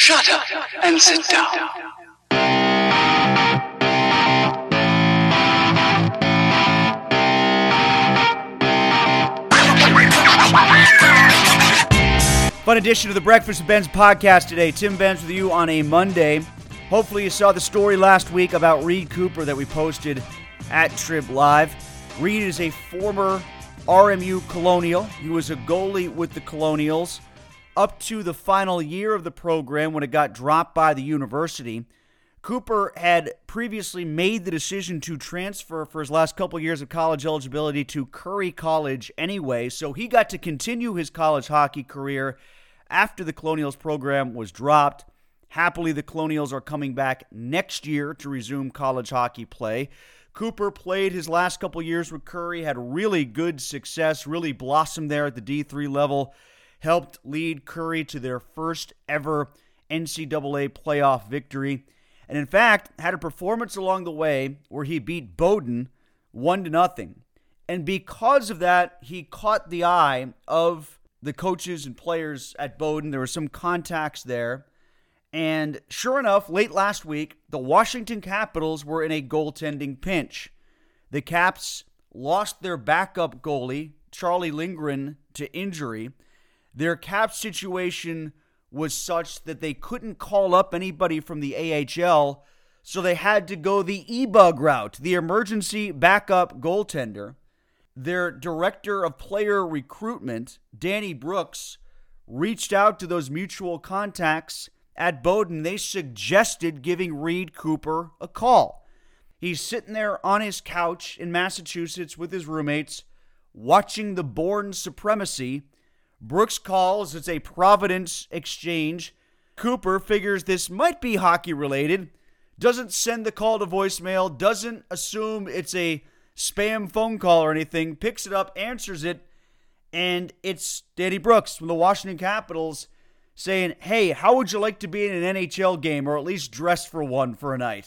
Shut up and sit down. Fun edition of the Breakfast with Benz podcast today. Tim Benz with you on a Monday. Hopefully you saw the story last week about Reed Cooper that we posted at Trib Live. Reed is a former RMU Colonial. He was a goalie with the Colonials up to the final year of the program when it got dropped by the university. Cooper had previously made the decision to transfer for his last couple years of college eligibility to Curry College anyway, so he got to continue his college hockey career after the Colonials program was dropped. Happily, the Colonials are coming back next year to resume college hockey play. Cooper played his last couple years with Curry, had really good success, really blossomed there at the D3 level, helped lead Curry to their first ever NCAA playoff victory, and in fact, had a performance along the way where he beat Bowdoin 1-0. And because of that, he caught the eye of the coaches and players at Bowdoin. There were some contacts there. And sure enough, late last week, the Washington Capitals were in a goaltending pinch. The Caps lost their backup goalie, Charlie Lindgren, to injury. Their cap situation was such that they couldn't call up anybody from the AHL, so they had to go the E-Bug route, the emergency backup goaltender. Their director of player recruitment, Danny Brooks, reached out to those mutual contacts at Bowdoin. They suggested giving Reed Cooper a call. He's sitting there on his couch in Massachusetts with his roommates, watching the Bourne Supremacy. Brooks calls. It's a Providence exchange. Cooper figures this might be hockey related, doesn't send the call to voicemail, doesn't assume it's a spam phone call or anything, picks it up, answers it, and it's Danny Brooks from the Washington Capitals saying, hey, how would you like to be in an NHL game, or at least dress for one for a night?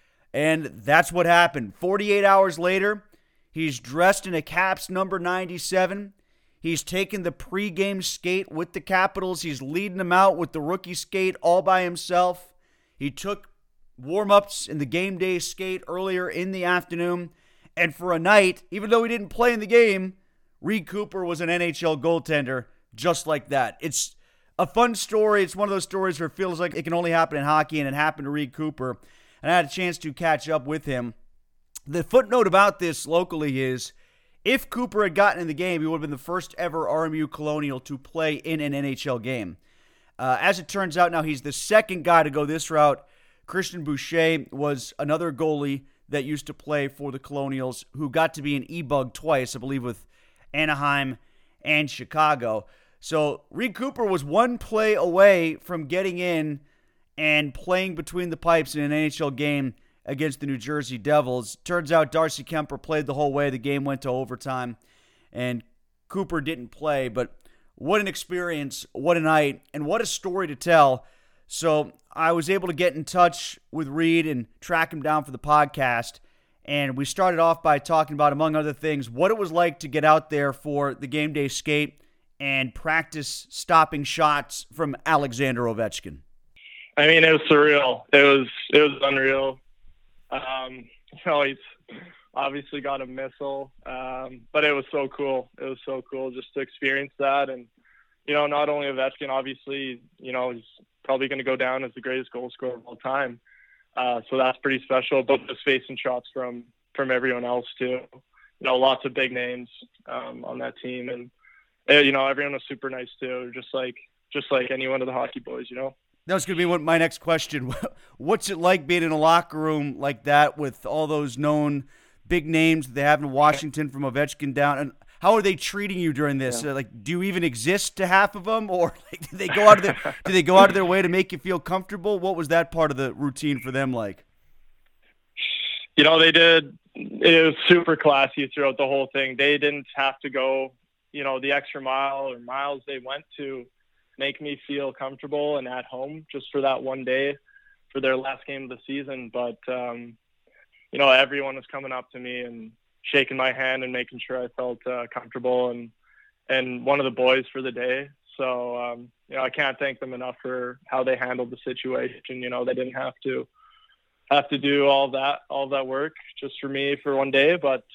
And that's what happened. 48 hours later, he's dressed in a Caps number 97. He's taken the pregame skate with the Capitals. He's leading them out with the rookie skate all by himself. He took warm-ups in the game day skate earlier in the afternoon. And for a night, even though he didn't play in the game, Reed Cooper was an NHL goaltender just like that. It's a fun story. It's one of those stories where it feels like it can only happen in hockey, and it happened to Reed Cooper. And I had a chance to catch up with him. The footnote about this locally is, if Cooper had gotten in the game, he would have been the first ever RMU Colonial to play in an NHL game. As it turns out now, he's the second guy to go this route. Christian Boucher was another goalie that used to play for the Colonials who got to be an E-Bug twice, I believe with Anaheim and Chicago. So Reed Cooper was one play away from getting in and playing between the pipes in an NHL game against the New Jersey Devils. Turns out Darcy Kemper played the whole way. The game went to overtime, and Cooper didn't play. But what an experience, what a night, and what a story to tell. So I was able to get in touch with Reed and track him down for the podcast, and we started off by talking about, among other things, what it was like to get out there for the game day skate and practice stopping shots from Alexander Ovechkin. I mean, it was surreal. It was unreal. He's obviously got a missile, but it was so cool. It was so cool just to experience that. And, not only Ovechkin, obviously, he's probably going to go down as the greatest goal scorer of all time. So that's pretty special, but just facing shots from everyone else too. Lots of big names on that team. And, everyone was super nice too, just like any one of the hockey boys, That was going to be my next question. What's it like being in a locker room like that with all those known big names that they have in Washington, from Ovechkin down? And how are they treating you during this? Yeah. Do you even exist to half of them, or do they go out of their way to make you feel comfortable? What was that part of the routine for them like? They did. It was super classy throughout the whole thing. They didn't have to go, the extra mile or miles they went to make me feel comfortable and at home just for that one day for their last game of the season. But, everyone was coming up to me and shaking my hand and making sure I felt comfortable and one of the boys for the day. So, I can't thank them enough for how they handled the situation. They didn't have to do all that work just for me for one day, but,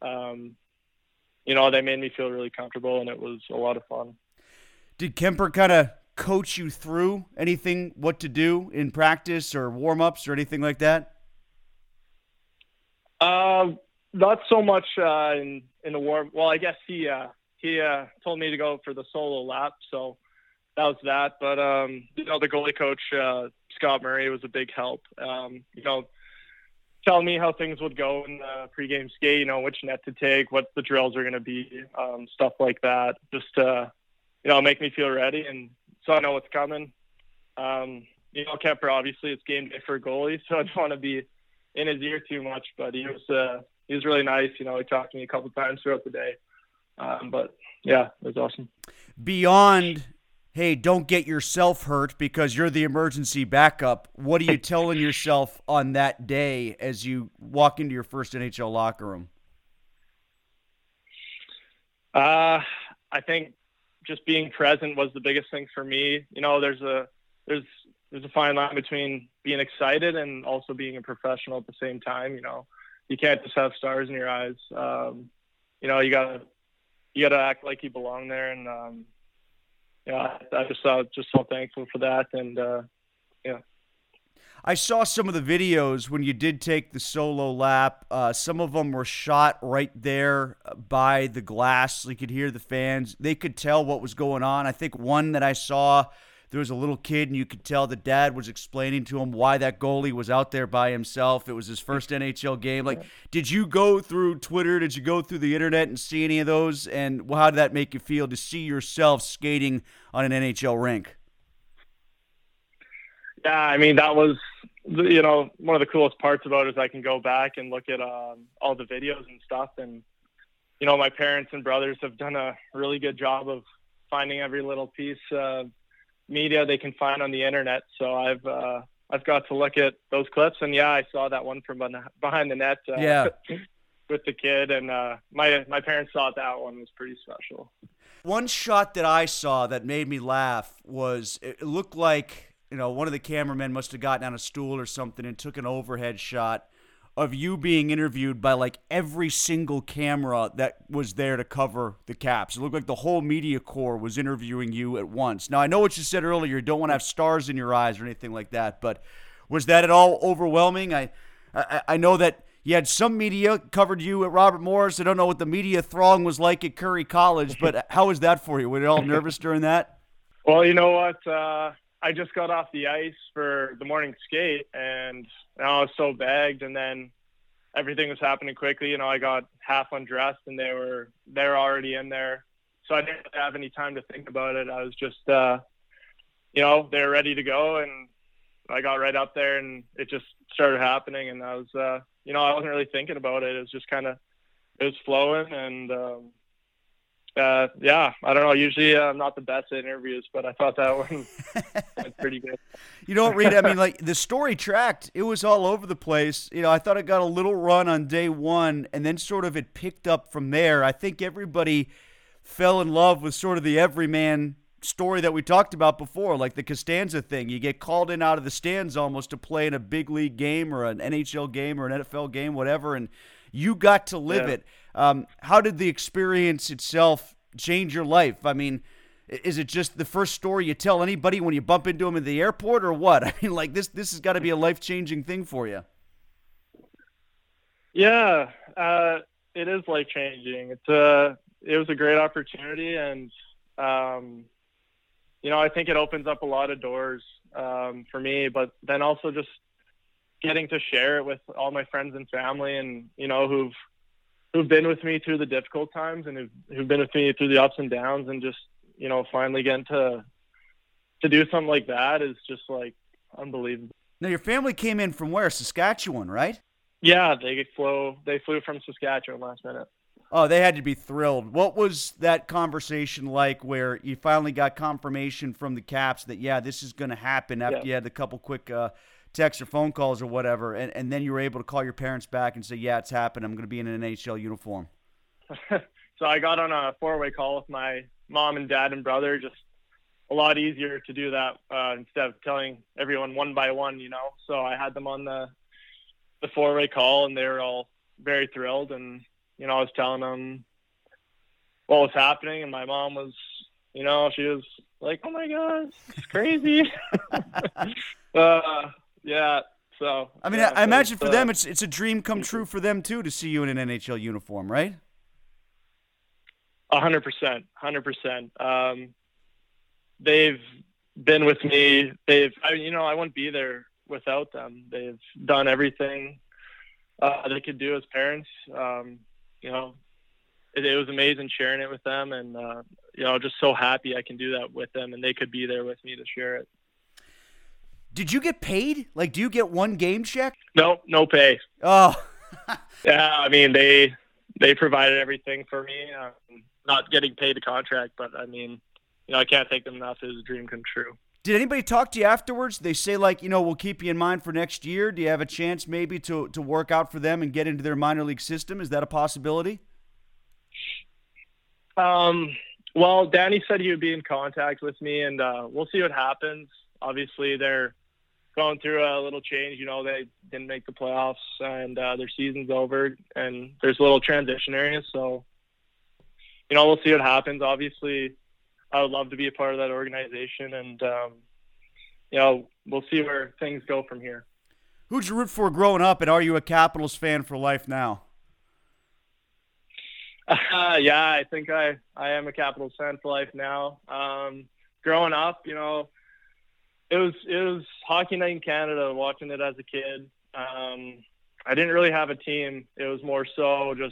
they made me feel really comfortable, and it was a lot of fun. Did Kuemper kind of coach you through anything, what to do in practice or warm-ups or anything like that? Not so much in the warm. Well, I guess he told me to go for the solo lap, so that was that. But the goalie coach Scott Murray was a big help. Telling me how things would go in the pregame skate. Which net to take, what the drills are going to be, stuff like that. Just to make me feel ready, and so I know what's coming. Kuemper, obviously it's game day for a goalie, so I don't want to be in his ear too much. But he was really nice. He talked to me a couple times throughout the day. But yeah, it was awesome. Beyond, hey, don't get yourself hurt because you're the emergency backup, what are you telling yourself on that day as you walk into your first NHL locker room? I think just being present was the biggest thing for me. There's a fine line between being excited and also being a professional at the same time. You can't just have stars in your eyes. You gotta act like you belong there, and I just so thankful for that, and yeah. I saw some of the videos when you did take the solo lap. Some of them were shot right there by the glass, so you could hear the fans. They could tell what was going on. I think one that I saw, there was a little kid, and you could tell the dad was explaining to him why that goalie was out there by himself. It was his first NHL game. Like, did you go through Twitter? Did you go through the internet and see any of those? And how did that make you feel to see yourself skating on an NHL rink? Yeah, I mean, that was, one of the coolest parts about it is I can go back and look at all the videos and stuff. And, my parents and brothers have done a really good job of finding every little piece of media they can find on the internet. So I've got to look at those clips, and yeah, I saw that one from behind the net with the kid, and my parents thought that one was pretty special. One shot that I saw that made me laugh was it looked like one of the cameramen must have gotten on a stool or something and took an overhead shot of you being interviewed by like every single camera that was there to cover the Caps. It looked like the whole media corps was interviewing you at once. Now, I know what you said earlier, you don't want to have stars in your eyes or anything like that, but was that at all overwhelming? I know that you had some media covered you at Robert Morris. I don't know what the media throng was like at Curry College, but how was that for you? Were you all nervous during that? Well, you know what? I just got off the ice for the morning skate, and I was so bagged, and then everything was happening quickly. I got half undressed, and they were already in there, so I didn't have any time to think about it. I was just, they were ready to go, and I got right up there, and it just started happening, and I was, I wasn't really thinking about it. It was just it was flowing, and yeah, I don't know. Usually I'm not the best at interviews, but I thought that one went pretty good. You know what, Reed? I mean, like, the story tracked. It was all over the place. I thought it got a little run on day one, and then sort of it picked up from there. I think everybody fell in love with sort of the everyman story that we talked about before, like the Costanza thing. You get called in out of the stands almost to play in a big league game or an NHL game or an NFL game, whatever, and you got to live it. How did the experience itself change your life? I mean, is it just the first story you tell anybody when you bump into them in the airport, or what? I mean, like, this has got to be a life-changing thing for you. Yeah, it is life-changing. It was a great opportunity, and I think it opens up a lot of doors for me, but then also just getting to share it with all my friends and family, and who've been with me through the difficult times, and who've been with me through the ups and downs, and just finally getting to do something like that is just like unbelievable. Now, your family came in from where? Saskatchewan, right? Yeah, they flew from Saskatchewan last minute. Oh, they had to be thrilled. What was that conversation like where you finally got confirmation from the Caps that, yeah, this is going to happen after you had a couple quick texts or phone calls or whatever, and then you were able to call your parents back and say, yeah, it's happened. I'm going to be in an NHL uniform. So I got on a four-way call with my mom and dad and brother, just a lot easier to do that instead of telling everyone one by one, So I had them on the four-way call, and they were all very thrilled. And, I was telling them what was happening, and my mom was, she was like, "Oh my gosh, it's crazy." Yeah. So I mean, yeah, I imagine for them, it's a dream come true for them too to see you in an NHL uniform, right? 100%. They've been with me. I wouldn't be there without them. They've done everything they could do as parents. It was amazing sharing it with them, and just so happy I can do that with them, and they could be there with me to share it. Did you get paid? Like, do you get one game check? No pay. Oh, yeah. I mean, they provided everything for me. Not getting paid a contract, but I mean, I can't thank them enough. It was a dream come true. Did anybody talk to you afterwards? They say, like, we'll keep you in mind for next year. Do you have a chance maybe to work out for them and get into their minor league system? Is that a possibility? Well, Danny said he would be in contact with me, and we'll see what happens. Obviously, they're going through a little change. They didn't make the playoffs, and their season's over, and there's a little transition area. So, we'll see what happens. Obviously, I would love to be a part of that organization, and, we'll see where things go from here. Who'd you root for growing up, and are you a Capitals fan for life now? Yeah, I think I am a Capitals fan for life now. Growing up, it was Hockey Night in Canada, watching it as a kid. I didn't really have a team. It was more so just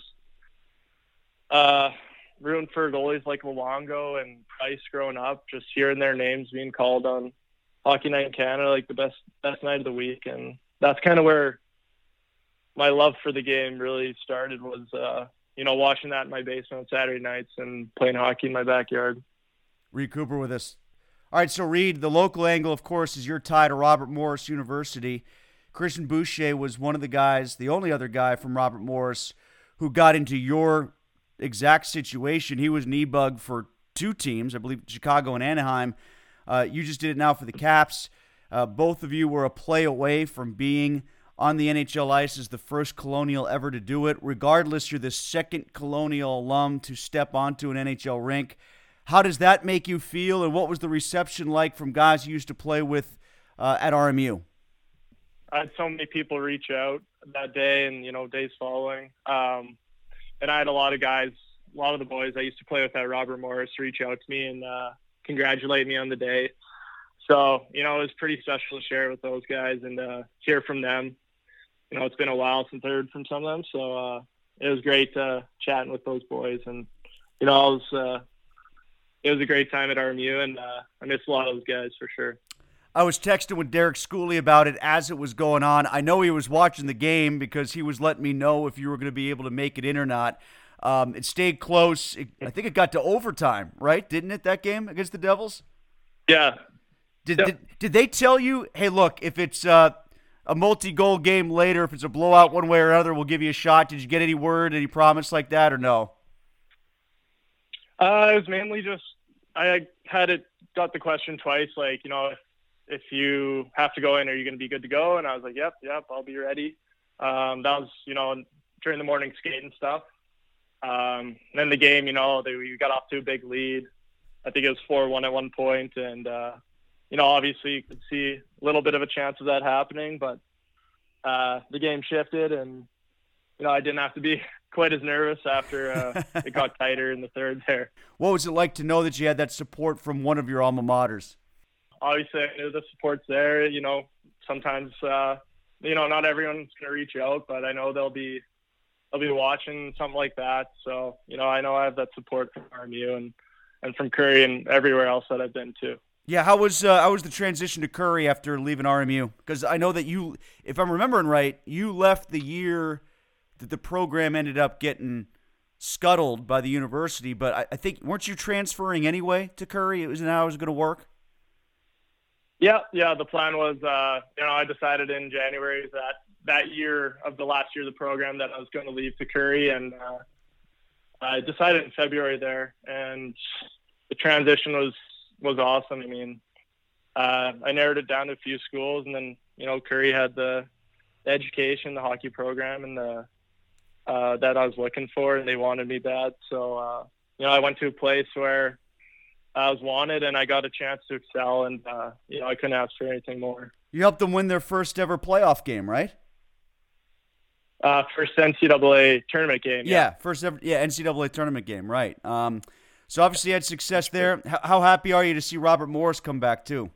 rooting for goalies like Luongo and Price growing up, just hearing their names being called on Hockey Night in Canada, like the best night of the week. And that's kind of where my love for the game really started, was watching that in my basement on Saturday nights and playing hockey in my backyard. Reed Cooper with us. All right, so Reed, the local angle, of course, is your tie to Robert Morris University. Christian Boucher was one of the guys, the only other guy from Robert Morris, who got into your exact situation. He was an e-bug for two teams, I believe Chicago and Anaheim. You just did it now for the Caps. Both of you were a play away from being on the NHL ice as the first Colonial ever to do it. Regardless, you're the second Colonial alum to step onto an NHL rink. How does that make you feel, and what was the reception like from guys you used to play with at RMU? I had so many people reach out that day and, days following. And I had a lot of the boys I used to play with at Robert Morris reach out to me and congratulate me on the day. So, it was pretty special to share with those guys and hear from them. It's been a while since I heard from some of them. So it was great chatting with those boys. And, it was a great time at RMU, and I miss a lot of those guys for sure. I was texting with Derek Schooley about it as it was going on. I know he was watching the game because he was letting me know if you were going to be able to make it in or not. It stayed close. I think it got to overtime, right? Didn't it, that game against the Devils? Yeah. Did they tell you, hey, look, if it's a multi-goal game later, if it's a blowout one way or another, we'll give you a shot? Did you get any word, any promise like that, or no? It was mainly just I got the question twice, like, if you have to go in, are you going to be good to go? And I was like, yep, I'll be ready. That was, during the morning skate and stuff. Then the game, we got off to a big lead. I think it was 4-1 at one point, and obviously you could see a little bit of a chance of that happening, but the game shifted, and I didn't have to be quite as nervous after it got tighter in the third there. What was it like to know that you had that support from one of your alma maters? Obviously, I knew the support's there. Sometimes not everyone's going to reach out, but I know they'll be watching something like that. So I know I have that support from RMU and from Curry and everywhere else that I've been to. Yeah, how was the transition to Curry after leaving RMU? Because I know that you, if I'm remembering right, you left the year that the program ended up getting scuttled by the university. But I think, weren't you transferring anyway to Curry? It was how it was going to work? Yeah. The plan was, I decided in January that year of the last year of the program that I was going to leave to Curry, and I decided in February there. And the transition was, was awesome. I mean, I narrowed it down to a few schools, and then, you know, Curry had the education, the hockey program, and the that I was looking for, and they wanted me bad. So, you know, I went to a place where I was wanted, and I got a chance to excel, and, you know, I couldn't ask for anything more. You helped them win their first ever playoff game, right? First NCAA tournament game. Yeah, first ever NCAA tournament game, right. So obviously you had success there. How happy are you to see Robert Morris come back too?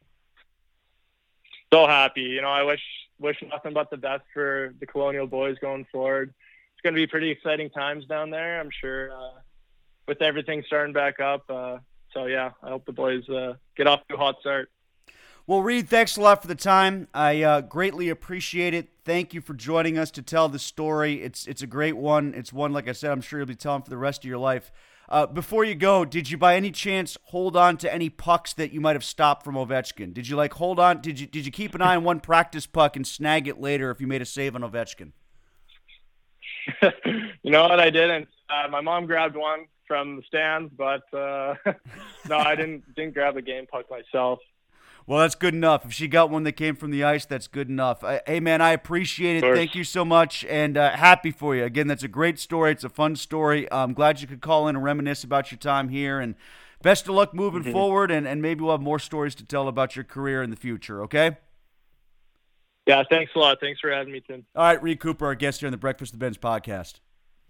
So happy. You know, I wish nothing but the best for the Colonial boys going forward. It's going to be pretty exciting times down there, I'm sure, with everything starting back up. So, yeah, I hope the boys get off to a hot start. Well, Reed, thanks a lot for the time. I greatly appreciate it. Thank you for joining us to tell the story. It's a great one. It's one, like I said, I'm sure you'll be telling for the rest of your life. Before you go, did you by any chance hold on to any pucks that you might have stopped from Ovechkin? Did you hold on? Did you keep an eye on one practice puck and snag it later if you made a save on Ovechkin? You know what? I didn't. My mom grabbed one from the stands, but no, I didn't grab a game puck myself. Well, that's good enough. If she got one that came from the ice, that's good enough. Hey, man, I appreciate it. Thank you so much, and happy for you. Again, that's a great story. It's a fun story. I'm glad you could call in and reminisce about your time here, and best of luck moving forward, and maybe we'll have more stories to tell about your career in the future, okay? Yeah, thanks a lot. Thanks for having me, Tim. All right, Reed Cooper, our guest here on the Breakfast with the Benz podcast.